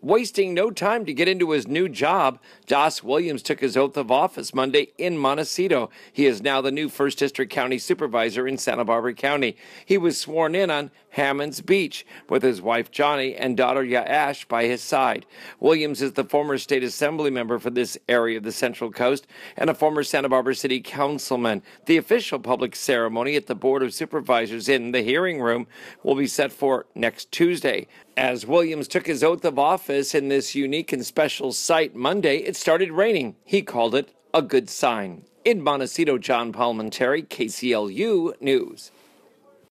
Wasting no time to get into his new job, Dos Williams took his oath of office Monday in Montecito. He is now the new 1st District County Supervisor in Santa Barbara County. He was sworn in on Hammonds Beach with his wife Johnny and daughter Yaash by his side. Williams is the former state assembly member for this area of the Central Coast and a former Santa Barbara City Councilman. The official public ceremony at the Board of Supervisors in the hearing room will be set for next Tuesday. As Williams took his oath of office in this unique and special site Monday, it started raining. He called it a good sign. In Montecito, John Palmentary, KCLU News.